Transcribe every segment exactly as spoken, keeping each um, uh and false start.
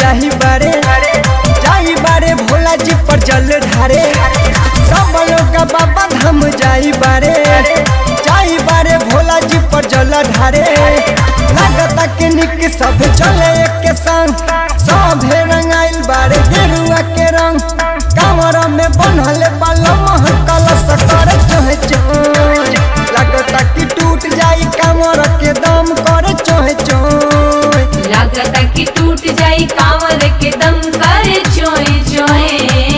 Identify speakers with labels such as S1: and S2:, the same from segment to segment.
S1: जाही बारे जाई बारे भोला जी पर जल ढारे सब लोग बाबा धाम जाई बारे जाई बारे भोला जी पर जल ढारे लागता के निक सब चले एक संग सब रंगाइल बारे गेरुआ के रंग कांवरा में बनल बालम कलश करे चोहे चोहे लागता कि टूट जाई कांवरा के दम करे चोहे चोहे
S2: लागता कि टूट जाई कांवर के दम करे चोए चोए।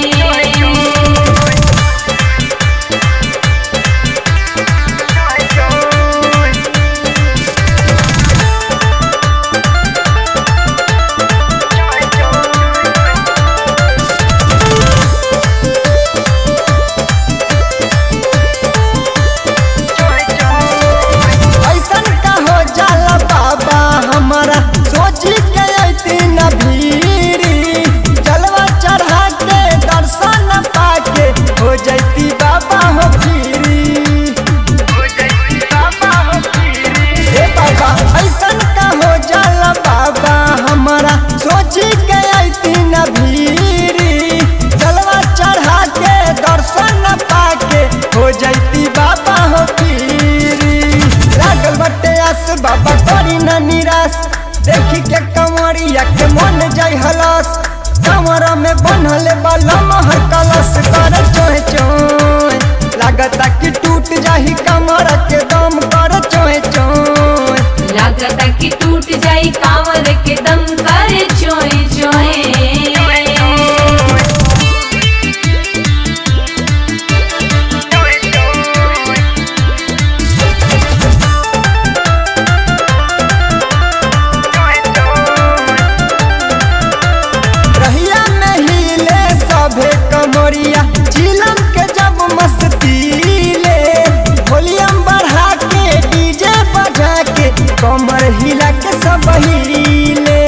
S1: सोची के अती न भीरी जलवा चढ़ा के दर्शन पाके हो जैती बाबा हो फिरी हे बाबा ऐसन का हो जाला बाबा हमारा सोची के अती न भीरी जलवा चढ़ा के दर्शन पाके हो जैती बाबा हो फिरी लागल बटे आस बाबा करी न निराश देखी के कमरिया के मन जाय हलस कमरा में बनल बालम हर कलश करे चोहे चोहे लागता कि टूट जाही कमरा के दम करे चोहे चोहे
S2: लागता कि टूट जाई कांवर के दम करे चोए चोए।
S1: कमरिया चिलम के जब मस्ती ले वॉल्यूम बढ़ा के डीजे बजा के कमर हिला के सब हिले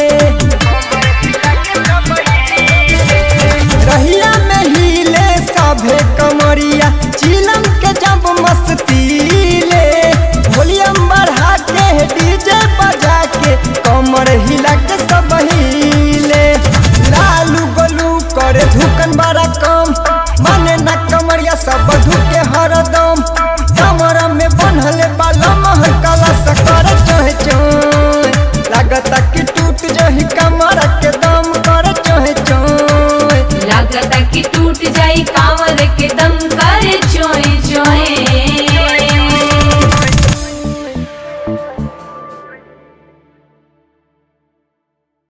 S1: रहिया में हिले सभे कमरिया चिलम के जब मस्ती ले वॉल्यूम बढ़ा के डीजे बजा के कमर हिला के सब हिले लालू गोलू करे धुकन बड़ा कम माने न कमरिया सब धुके हरदम कमरा में बनल बालम कलश करे चोहे चोहे लागता कि टूट जाही कमरा